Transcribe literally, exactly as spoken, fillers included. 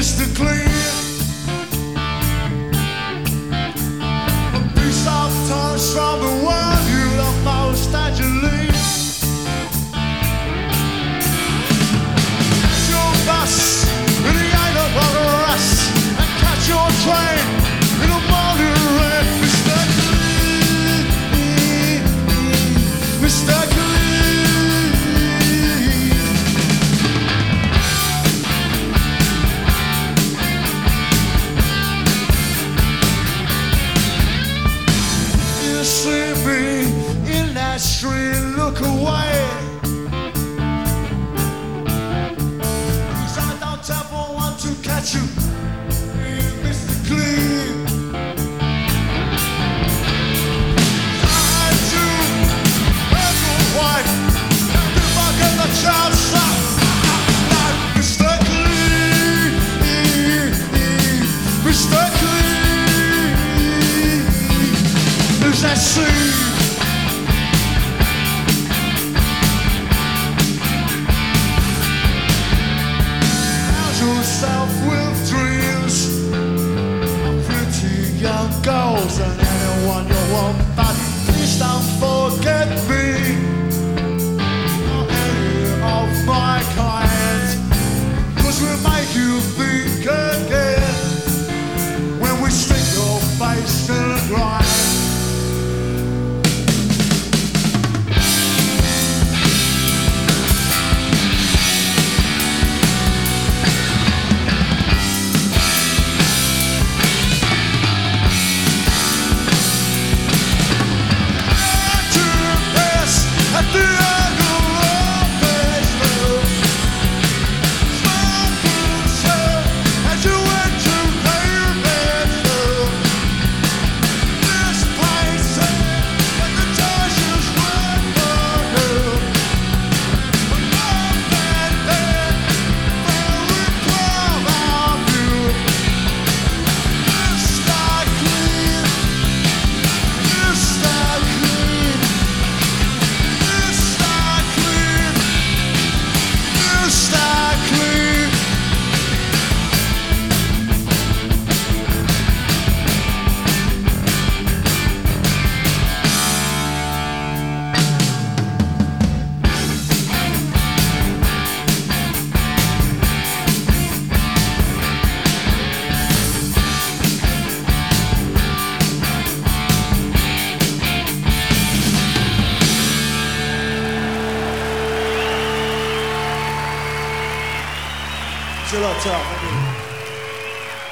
Mister Clean. A piece of touch from the world you love most that you leave. Catch your bus in the eye of the rest, and catch your train in the morning rain. Mister Clean, Mister Clean. See me in that street, look away. 'Cause I don't ever want to catch you, Mister Clean. I do every white, every fuck in the child shop. Mister Clean, Mister Clean. There's that sea. How's yourself with dreams of pretty young girls and anyone you want, but please don't forget me or any of my kind, 'cause we make you think again when we stick your face in the grind. At the end of our face, small fools as you went to pay your bills. This place and the torches were for you. But more than that, very proud of you. Mister Clean, Mister Clean. Mister Clean, Mister Clean. Chill out, chill out.